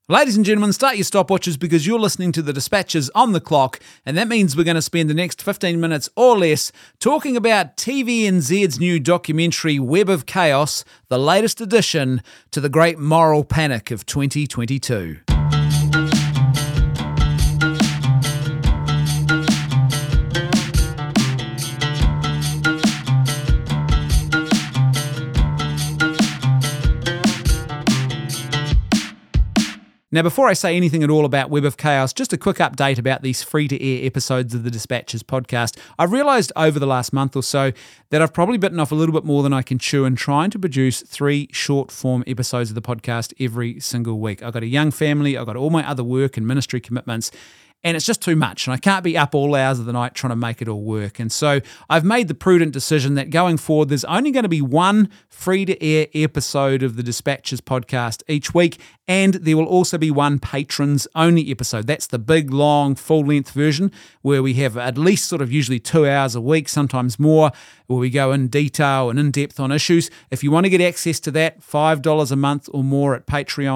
Ladies and gentlemen, start your stopwatches because you're listening to the Dispatches on the clock, and that means we're going to spend the next 15 minutes or less talking about TVNZ's new documentary Web of Chaos, the latest addition to the great moral panic of 2022. Now, before I say anything at all about Web of Chaos, just a quick update about these free-to-air episodes of the Dispatches podcast. I've realised over the last month or so that I've probably bitten off a little bit more than I can chew in trying to produce 3 short-form episodes of the podcast every single week. I've got a young family, I've got all my other work and ministry commitments, and it's just too much, and I can't be up all hours of the night trying to make it all work. And so I've made the prudent decision that going forward, there's only going to be one free-to-air episode of the Dispatches podcast each week, and there will also be one patrons-only episode. That's the big, long, full-length version where we have at least sort of usually 2 hours a week, sometimes more, where we go in detail and in-depth on issues. If you want to get access to that, $5 a month or more at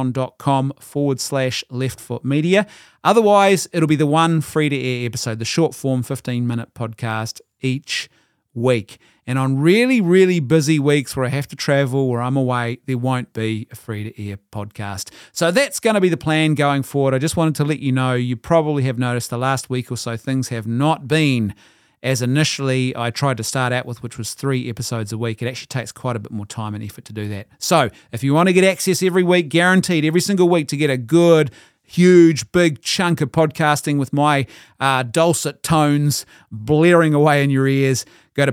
patreon.com/leftfootmedia. Otherwise, it'll be the one free-to-air episode, the short-form 15-minute podcast each week. And on really, really busy weeks where I have to travel, where I'm away, there won't be a free-to-air podcast. So that's going to be the plan going forward. I just wanted to let you know, you probably have noticed the last week or so things have not been as initially I tried to start out with, which was 3 episodes a week. It actually takes quite a bit more time and effort to do that. So if you want to get access every week, guaranteed every single week to get a good, huge, big chunk of podcasting with my dulcet tones blaring away in your ears, go to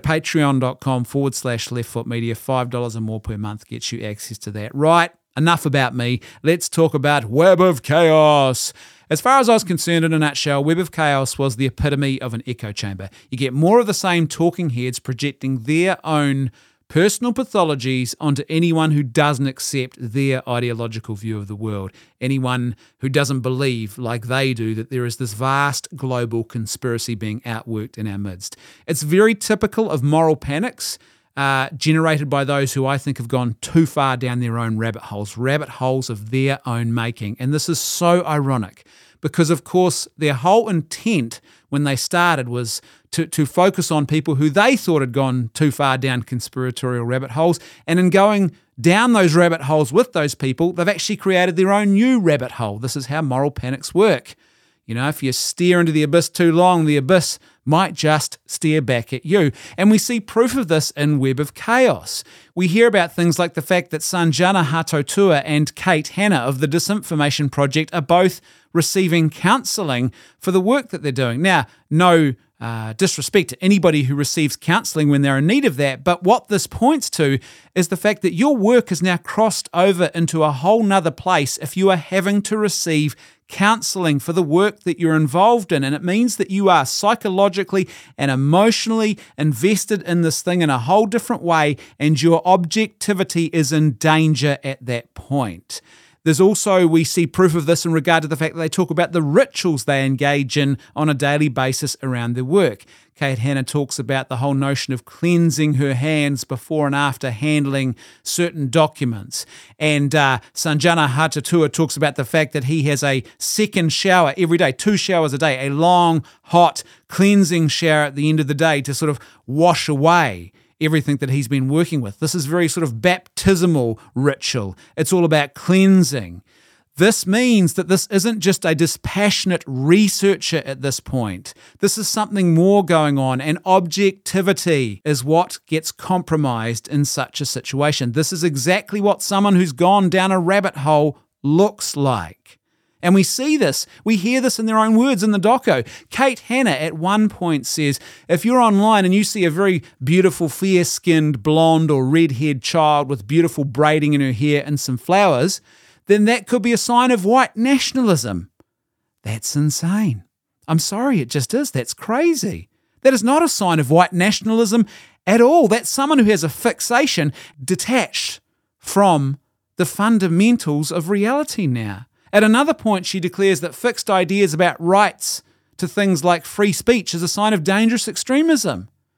patreon.com/leftfootmedia. $5 or more per month gets you access to that. Right, enough about me. Let's talk about Web of Chaos. As far as I was concerned, in a nutshell, Web of Chaos was the epitome of an echo chamber. You get more of the same talking heads projecting their own personal pathologies onto anyone who doesn't accept their ideological view of the world, anyone who doesn't believe, like they do, that there is this vast global conspiracy being outworked in our midst. It's very typical of moral panics generated by those who I think have gone too far down their own rabbit holes of their own making. And this is so ironic because, of course, their whole intent when they started was to focus on people who they thought had gone too far down conspiratorial rabbit holes. And in going down those rabbit holes with those people, they've actually created their own new rabbit hole. This is how moral panics work. You know, if you stare into the abyss too long, the abyss might just stare back at you. And we see proof of this in Web of Chaos. We hear about things like the fact that Sanjana Hatotua and Kate Hanna of the Disinformation Project are both receiving counselling for the work that they're doing. Now, no disrespect to anybody who receives counselling when they're in need of that, but what this points to is the fact that your work has now crossed over into a whole nother place if you are having to receive counselling for the work that you're involved in. And it means that you are psychologically and emotionally invested in this thing in a whole different way, and your objectivity is in danger at that point. There's also, we see proof of this in regard to the fact that they talk about the rituals they engage in on a daily basis around their work. Kate Hanna talks about the whole notion of cleansing her hands before and after handling certain documents. And Sanjana Hatotua talks about the fact that he has a second shower every day, 2 showers a day, a long, hot, cleansing shower at the end of the day to sort of wash away everything that he's been working with. This is very sort of baptismal ritual. It's all about cleansing. This means that this isn't just a dispassionate researcher at this point. This is something more going on, and objectivity is what gets compromised in such a situation. This is exactly what someone who's gone down a rabbit hole looks like. And we see this, we hear this in their own words in the doco. Kate Hanna at one point says, if you're online and you see a very beautiful, fair-skinned, blonde or red-haired child with beautiful braiding in her hair and some flowers, then that could be a sign of white nationalism. That's insane. I'm sorry, it just is. That's crazy. That is not a sign of white nationalism at all. That's someone who has a fixation detached from the fundamentals of reality now. At another point, she declares that fixed ideas about rights to things like free speech is a sign of dangerous extremism.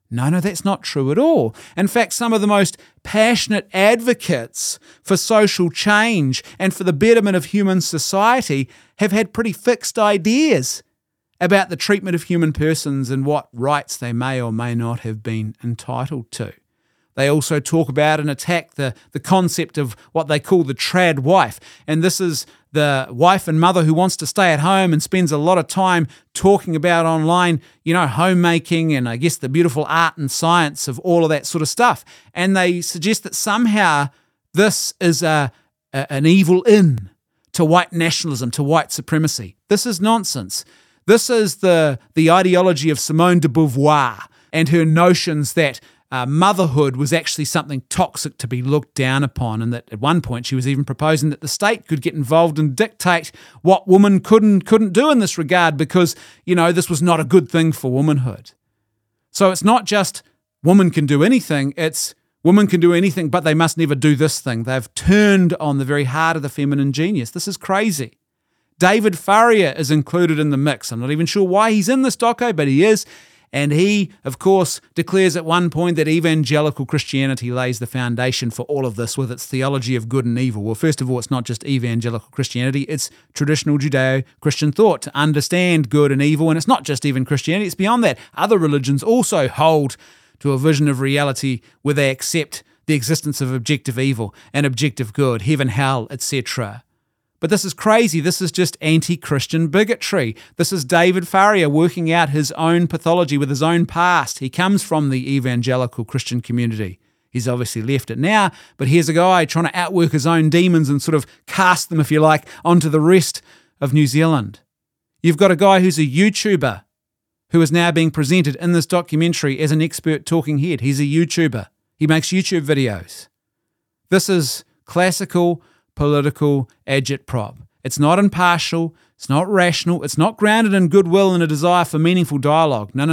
No, that's not true at all. In fact, some of the most passionate advocates for social change and for the betterment of human society have had pretty fixed ideas about the treatment of human persons and what rights they may or may not have been entitled to. They also talk about and attack the concept of what they call the trad wife. And this is the wife and mother who wants to stay at home and spends a lot of time talking about online, homemaking and I guess the beautiful art and science of all of that sort of stuff. And they suggest that somehow this is an evil in to white nationalism, to white supremacy. This is nonsense. This is the ideology of Simone de Beauvoir and her notions that motherhood was actually something toxic to be looked down upon, and that at one point she was even proposing that the state could get involved and dictate what women couldn't do in this regard because, this was not a good thing for womanhood. So it's not just women can do anything, it's women can do anything, but they must never do this thing. They've turned on the very heart of the feminine genius. This is crazy. David Farrier is included in the mix. I'm not even sure why he's in this doco, but he is. And he, of course, declares at one point that evangelical Christianity lays the foundation for all of this with its theology of good and evil. Well, first of all, it's not just evangelical Christianity, it's traditional Judeo-Christian thought to understand good and evil. And it's not just even Christianity, it's beyond that. Other religions also hold to a vision of reality where they accept the existence of objective evil and objective good, heaven, hell, etc. But this is crazy. This is just anti-Christian bigotry. This is David Farrier working out his own pathology with his own past. He comes from the evangelical Christian community. He's obviously left it now, but here's a guy trying to outwork his own demons and sort of cast them, if you like, onto the rest of New Zealand. You've got a guy who's a YouTuber who is now being presented in this documentary as an expert talking head. He's a YouTuber. He makes YouTube videos. This is classical political agitprop. It's not impartial, it's not rational, it's not grounded in goodwill and a desire for meaningful dialogue. No,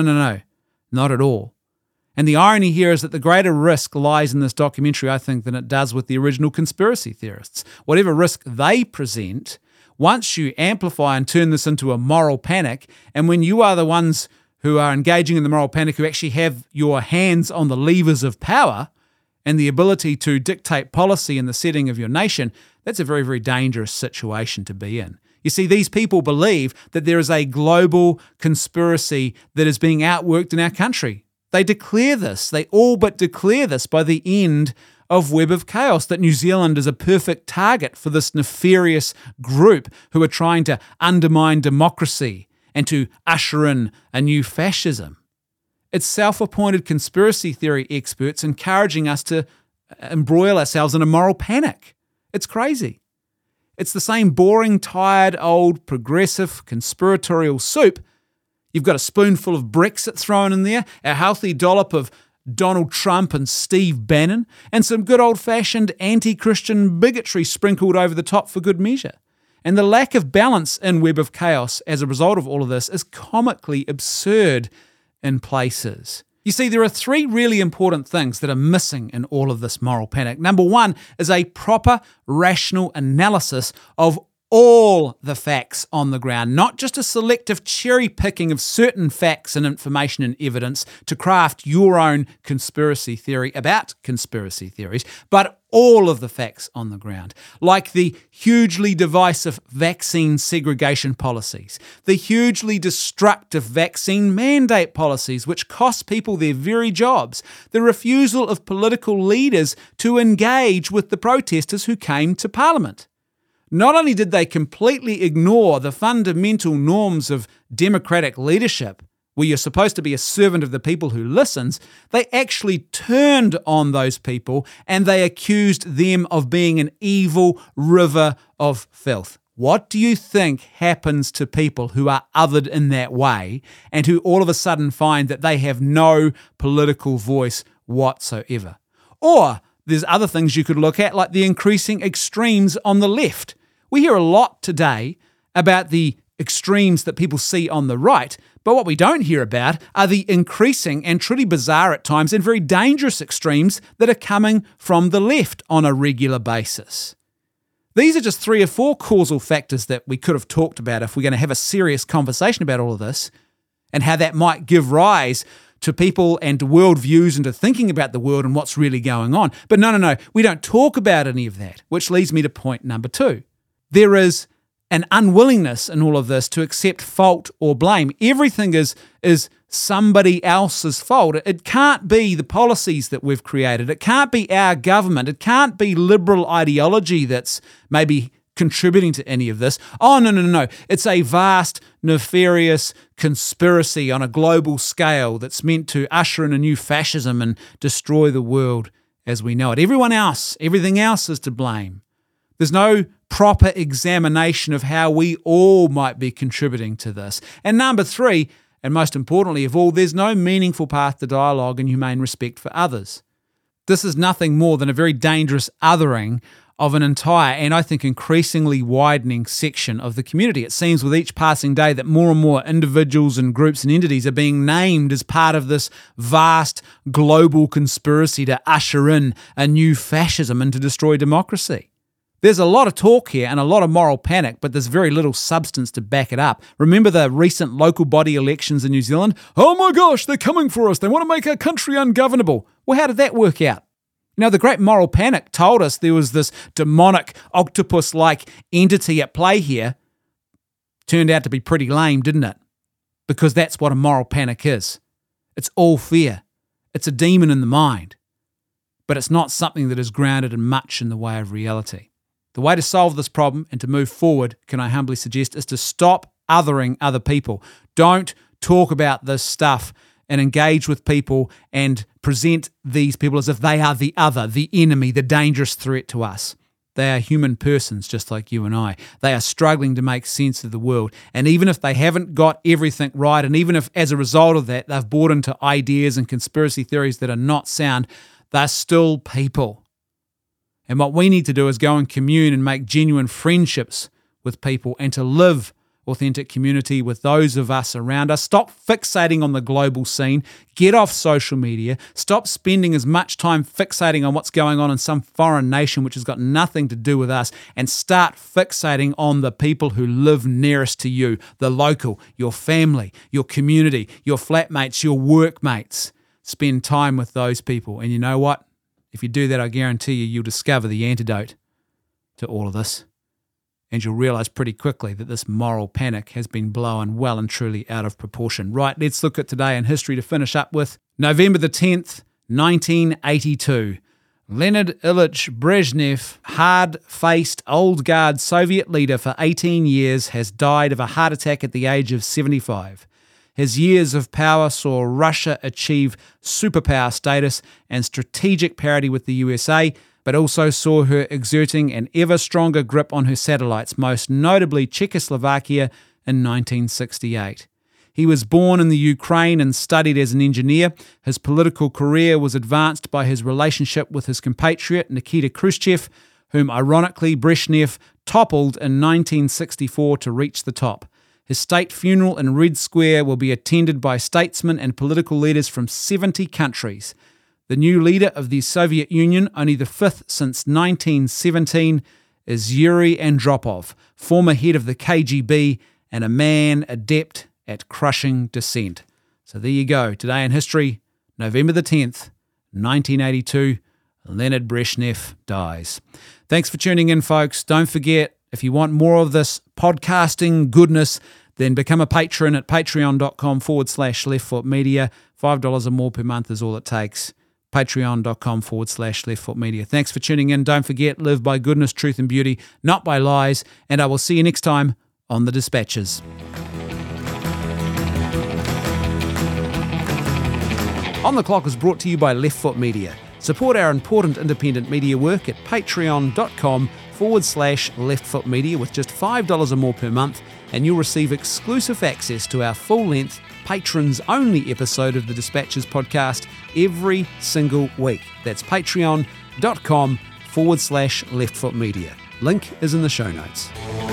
not at all. And the irony here is that the greater risk lies in this documentary, I think, than it does with the original conspiracy theorists. Whatever risk they present, once you amplify and turn this into a moral panic, and when you are the ones who are engaging in the moral panic, who actually have your hands on the levers of power and the ability to dictate policy in the setting of your nation, that's a very, very dangerous situation to be in. You see, these people believe that there is a global conspiracy that is being outworked in our country. They declare this. They all but declare this by the end of Web of Chaos, that New Zealand is a perfect target for this nefarious group who are trying to undermine democracy and to usher in a new fascism. It's self-appointed conspiracy theory experts encouraging us to embroil ourselves in a moral panic. It's crazy. It's the same boring, tired, old, progressive, conspiratorial soup. You've got a spoonful of Brexit thrown in there, a healthy dollop of Donald Trump and Steve Bannon, and some good old-fashioned anti-Christian bigotry sprinkled over the top for good measure. And the lack of balance in Web of Chaos as a result of all of this is comically absurd in places. You see, there are three really important things that are missing in all of this moral panic. Number one is a proper, rational analysis of all the facts on the ground, not just a selective cherry picking of certain facts and information and evidence to craft your own conspiracy theory about conspiracy theories, but all of the facts on the ground, like the hugely divisive vaccine segregation policies, the hugely destructive vaccine mandate policies which cost people their very jobs, the refusal of political leaders to engage with the protesters who came to Parliament. Not only did they completely ignore the fundamental norms of democratic leadership, where you're supposed to be a servant of the people who listens, they actually turned on those people and they accused them of being an evil river of filth. What do you think happens to people who are othered in that way and who all of a sudden find that they have no political voice whatsoever? Or there's other things you could look at, like the increasing extremes on the left. We hear a lot today about the extremes that people see on the right, but what we don't hear about are the increasing and truly bizarre at times and very dangerous extremes that are coming from the left on a regular basis. These are just 3 or 4 causal factors that we could have talked about if we're going to have a serious conversation about all of this and how that might give rise to people and to worldviews and to thinking about the world and what's really going on. But no, we don't talk about any of that, which leads me to point number 2. There is an unwillingness in all of this to accept fault or blame. Everything is somebody else's fault. It can't be the policies that we've created. It can't be our government. It can't be liberal ideology that's maybe contributing to any of this. Oh, no. It's a vast, nefarious conspiracy on a global scale that's meant to usher in a new fascism and destroy the world as we know it. Everything else is to blame. There's no proper examination of how we all might be contributing to this. And number 3, and most importantly of all, there's no meaningful path to dialogue and humane respect for others. This is nothing more than a very dangerous othering of an entire and I think increasingly widening section of the community. It seems with each passing day that more and more individuals and groups and entities are being named as part of this vast global conspiracy to usher in a new fascism and to destroy democracy. There's a lot of talk here and a lot of moral panic, but there's very little substance to back it up. Remember the recent local body elections in New Zealand? Oh my gosh, they're coming for us. They want to make our country ungovernable. Well, how did that work out? The great moral panic told us there was this demonic octopus-like entity at play here. Turned out to be pretty lame, didn't it? Because that's what a moral panic is. It's all fear. It's a demon in the mind. But it's not something that is grounded in much in the way of reality. The way to solve this problem and to move forward, can I humbly suggest, is to stop othering other people. Don't talk about this stuff and engage with people and present these people as if they are the other, the enemy, the dangerous threat to us. They are human persons just like you and I. They are struggling to make sense of the world. And even if they haven't got everything right, and even if as a result of that they've bought into ideas and conspiracy theories that are not sound, they're still people. And what we need to do is go and commune and make genuine friendships with people and to live authentic community with those of us around us. Stop fixating on the global scene. Get off social media. Stop spending as much time fixating on what's going on in some foreign nation which has got nothing to do with us, and start fixating on the people who live nearest to you, the local, your family, your community, your flatmates, your workmates. Spend time with those people. And you know what? If you do that, I guarantee you'll discover the antidote to all of this. And you'll realise pretty quickly that this moral panic has been blown well and truly out of proportion. Right, let's look at today in history to finish up with. November the 10th, 1982. Leonid Ilyich Brezhnev, hard-faced, old-guard Soviet leader for 18 years, has died of a heart attack at the age of 75. His years of power saw Russia achieve superpower status and strategic parity with the USA, but also saw her exerting an ever stronger grip on her satellites, most notably Czechoslovakia in 1968. He was born in the Ukraine and studied as an engineer. His political career was advanced by his relationship with his compatriot Nikita Khrushchev, whom ironically Brezhnev toppled in 1964 to reach the top. His state funeral in Red Square will be attended by statesmen and political leaders from 70 countries. The new leader of the Soviet Union, only the fifth since 1917, is Yuri Andropov, former head of the KGB and a man adept at crushing dissent. So there you go. Today in history, November the 10th, 1982, Leonid Brezhnev dies. Thanks for tuning in, folks. Don't forget, if you want more of this podcasting goodness, then become a patron at patreon.com/leftfootmedia. $5 or more per month is all it takes. Patreon.com/leftfootmedia. Thanks for tuning in. Don't forget, live by goodness, truth and beauty, not by lies. And I will see you next time on The Dispatches. On the Clock is brought to you by Left Foot Media. Support our important independent media work at patreon.com/leftfootmedia with just $5 or more per month, and you'll receive exclusive access to our full-length, patrons-only episode of the Dispatches podcast every single week. That's patreon.com/leftfootmedia. Link is in the show notes.